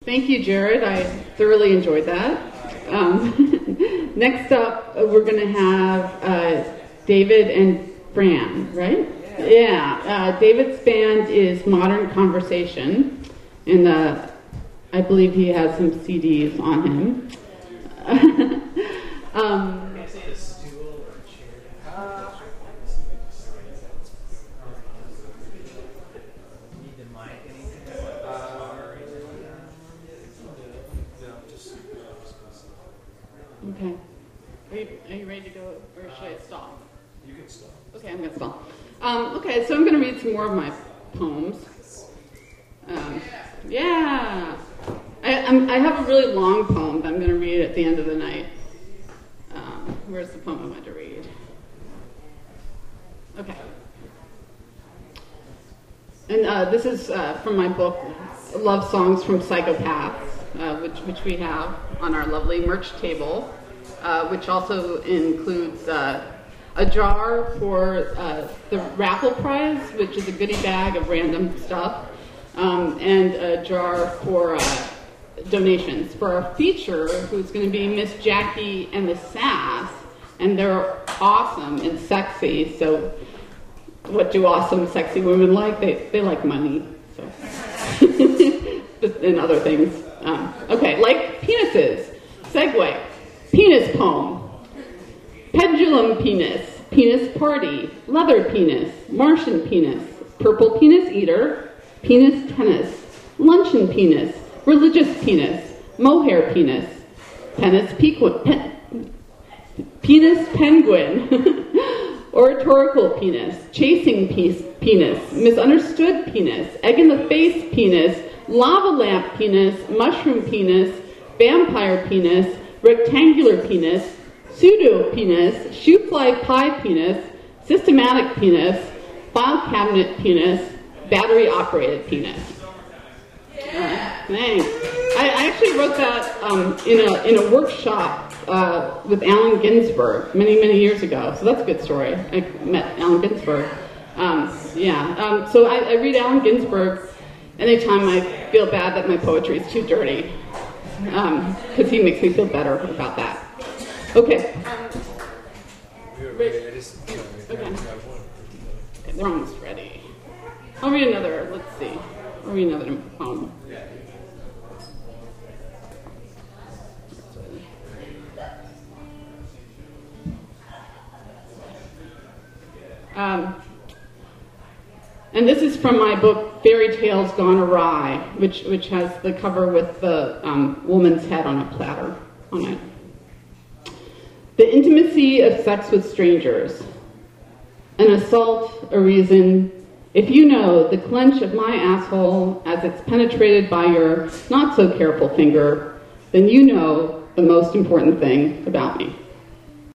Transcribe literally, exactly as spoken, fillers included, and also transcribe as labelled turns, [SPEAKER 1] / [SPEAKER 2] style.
[SPEAKER 1] Thank you, Jared. I thoroughly enjoyed that. Um, next up, we're going to have uh, David and Fran, right? Yeah. Uh, David's band is Modern Conversation, and uh, I believe he has some C Ds on him. um,
[SPEAKER 2] Can I say a stool or a chair? Uh, need the mic, anything?
[SPEAKER 1] Okay. Are you, are you ready to go, or should I stop?
[SPEAKER 3] You can stop.
[SPEAKER 1] Okay, I'm going to stop. Um, okay, so I'm going to read some more of my poems. Um, yeah. I, I'm, I have a really long poem that I'm going to read at the end of the night. Um, where's the poem I wanted to read? Okay. And uh, this is uh, from my book, Love Songs from Psychopaths, uh, which, which we have on our lovely merch table, uh, which also includes uh, a jar for uh, the raffle prize, which is a goodie bag of random stuff, um, and a jar for uh, donations. For our feature, who's going to be Miss Jackie and the Sass, and they're awesome and sexy, so what do awesome, sexy women like? They they like money, so and other things. Um, okay, like penises. Segue. Penis poem. Pendulum penis. Penis party. Leather penis. Martian penis. Purple penis eater. Penis tennis. Luncheon penis. Religious penis. Mohair penis. Penis pequ- pen- penis penguin. Oratorical penis, chasing piece, penis, misunderstood penis, egg in the face penis, lava lamp penis, mushroom penis, vampire penis, rectangular penis, pseudo penis, shoe fly pie penis, systematic penis, file cabinet penis, battery operated penis. Uh, thanks. I, I actually wrote that um, in a in a workshop uh, with Allen Ginsberg many many years ago. So that's a good story. I met Allen Ginsberg. Um, yeah. Um, so I, I read Allen Ginsberg anytime I feel bad that my poetry is too dirty, because um, he makes me feel better about that. Okay.
[SPEAKER 3] We're ready. I just, you know,
[SPEAKER 1] Okay.
[SPEAKER 3] I got one.
[SPEAKER 1] Okay, they're almost ready. I'll read another. Let's see. I'll read another poem. Um, and this is from my book, Fairy Tales Gone Awry, which which has the cover with the um, woman's head on a platter on it. The intimacy of sex with strangers. An assault, a reason. If you know the clench of my asshole as it's penetrated by your not-so-careful finger, then you know the most important thing about me.